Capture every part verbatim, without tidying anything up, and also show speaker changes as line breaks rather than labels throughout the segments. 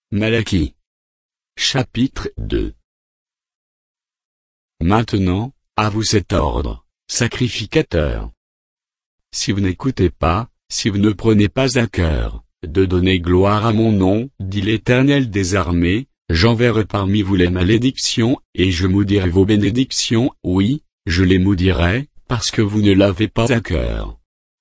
Malachie. Chapitre deux. Maintenant, à vous cet ordre, sacrificateurs. Si vous n'écoutez pas, si vous ne prenez pas à cœur, de donner gloire à mon nom, dit l'Éternel des armées, j'enverrai parmi vous les malédictions, et je maudirai vos bénédictions, oui, je les maudirai, parce que vous ne l'avez pas à cœur.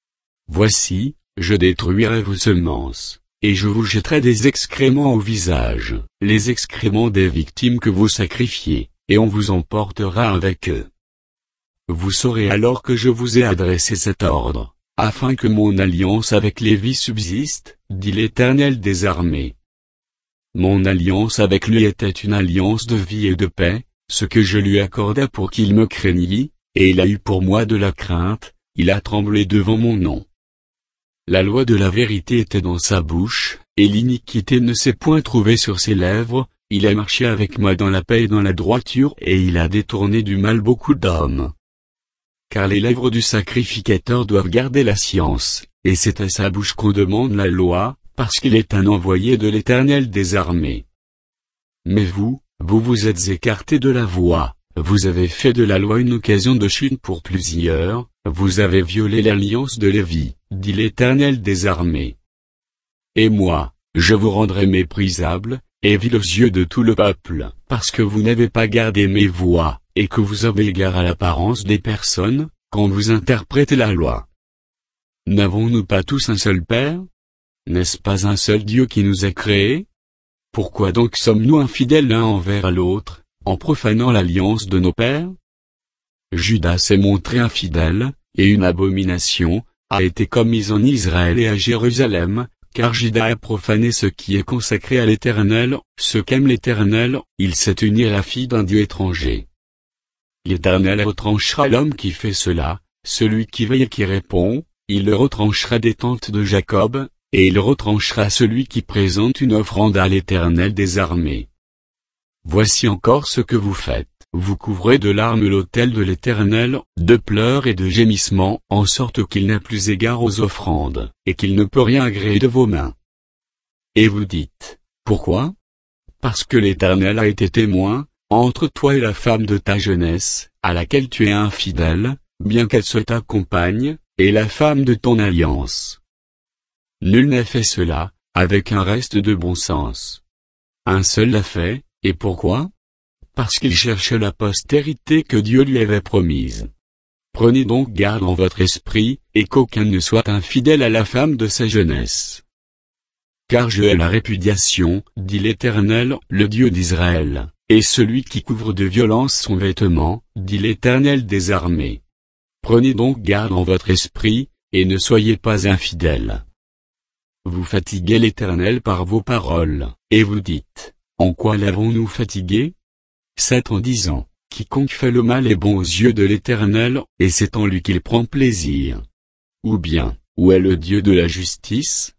Voici, je détruirai vos semences, et je vous jetterai des excréments au visage, les excréments des victimes que vous sacrifiez, et on vous emportera avec eux. Vous saurez alors que je vous ai adressé cet ordre, afin que mon alliance avec Lévi subsiste, dit l'Éternel des armées. Mon alliance avec lui était une alliance de vie et de paix, ce que je lui accordai pour qu'il me craignît, et il a eu pour moi de la crainte, il a tremblé devant mon nom. La loi de la vérité était dans sa bouche, et l'iniquité ne s'est point trouvée sur ses lèvres, il a marché avec moi dans la paix et dans la droiture et il a détourné du mal beaucoup d'hommes. Car les lèvres du sacrificateur doivent garder la science, et c'est à sa bouche qu'on demande la loi, parce qu'il est un envoyé de l'Éternel des armées. Mais vous, vous vous êtes écartés de la voie, vous avez fait de la loi une occasion de chute pour plusieurs, vous avez violé l'alliance de Lévi, dit l'Éternel des armées. Et moi, je vous rendrai méprisable, et vil aux yeux de tout le peuple, parce que vous n'avez pas gardé mes voies, et que vous avez égard à l'apparence des personnes, quand vous interprétez la loi. N'avons-nous pas tous un seul Père? N'est-ce pas un seul Dieu qui nous a créés? Pourquoi donc sommes-nous infidèles l'un envers l'autre, en profanant l'alliance de nos pères? Judas s'est montré infidèle, et une abomination a été commise en Israël et à Jérusalem, car Judas a profané ce qui est consacré à l'Éternel, ce qu'aime l'Éternel, il s'est uni à la fille d'un Dieu étranger. L'Éternel retranchera l'homme qui fait cela, celui qui veille et qui répond, il le retranchera des tentes de Jacob, et il retranchera celui qui présente une offrande à l'Éternel des armées. Voici encore ce que vous faites, vous couvrez de larmes l'autel de l'Éternel, de pleurs et de gémissements, en sorte qu'il n'a plus égard aux offrandes, et qu'il ne peut rien agréer de vos mains. Et vous dites, pourquoi? Parce que l'Éternel a été témoin, entre toi et la femme de ta jeunesse, à laquelle tu es infidèle, bien qu'elle soit ta compagne, et la femme de ton alliance. Nul n'a fait cela, avec un reste de bon sens. Un seul l'a fait, et pourquoi? Parce qu'il cherche la postérité que Dieu lui avait promise. Prenez donc garde en votre esprit, et qu'aucun ne soit infidèle à la femme de sa jeunesse. Car je hais la répudiation, dit l'Éternel, le Dieu d'Israël, et celui qui couvre de violence son vêtement, dit l'Éternel des armées. Prenez donc garde en votre esprit, et ne soyez pas infidèles. Vous fatiguez l'Éternel par vos paroles, et vous dites, en quoi l'avons-nous fatigué? C'est en disant, quiconque fait le mal est bon aux yeux de l'Éternel, et c'est en lui qu'il prend plaisir. Ou bien, où est le Dieu de la justice?